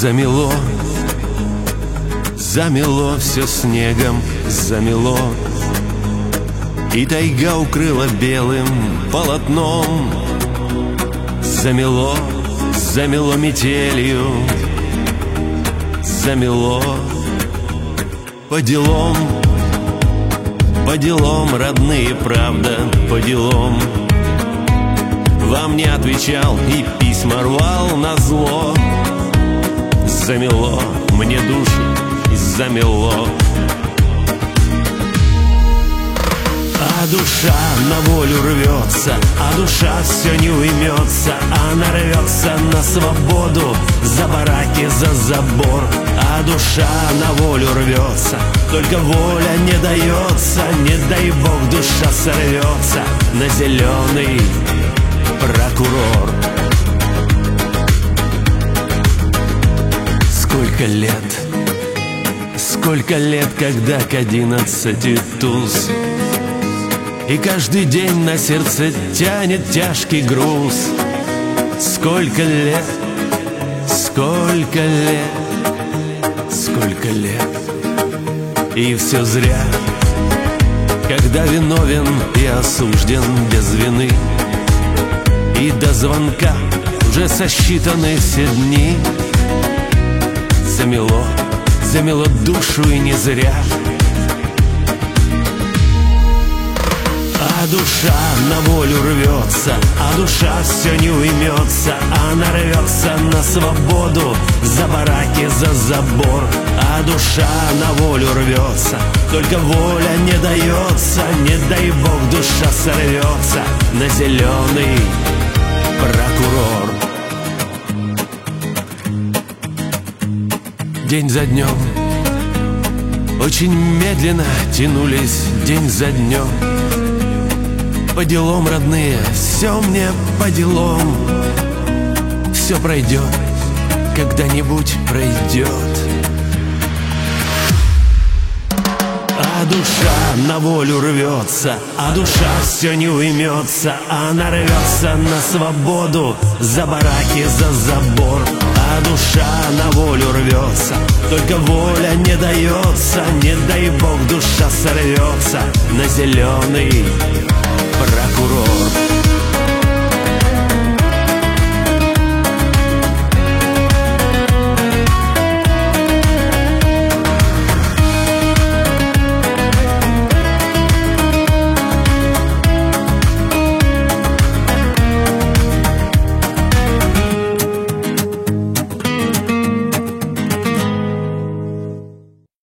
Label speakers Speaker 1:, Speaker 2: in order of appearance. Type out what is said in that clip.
Speaker 1: Замело, замело все снегом, замело, и тайга укрыла белым полотном. Замело, замело метелью, замело. По делам, родные, правда, по делам. Вам не отвечал и письма рвал назло. Замело мне душу, замело. А душа на волю рвется, а душа все не уймется. Она рвется на свободу, за бараки, за забор. А душа на волю рвется, только воля не дается. Не дай бог душа сорвется на зеленый прокурор. Сколько лет, когда к 11 туз, и каждый день на сердце тянет тяжкий груз. Сколько лет, и все зря, когда виновен и осужден без вины. И до звонка уже сосчитаны все дни. Замело, замело душу и не зря. А душа на волю рвется, а душа все не уймется. Она рвется на свободу, за бараки, за забор. А душа на волю рвется, только воля не дается. Не дай бог душа сорвется на зеленый прокурор. День за днем очень медленно тянулись, день за днем. По делам, родные, все мне по делам. Все пройдет, когда-нибудь пройдет. А душа на волю рвется, а душа все не уймется. Она рвется на свободу, за бараки, за забор. А душа на волю рвется, только воля не дается. Не дай бог душа сорвется на зеленый прокурор.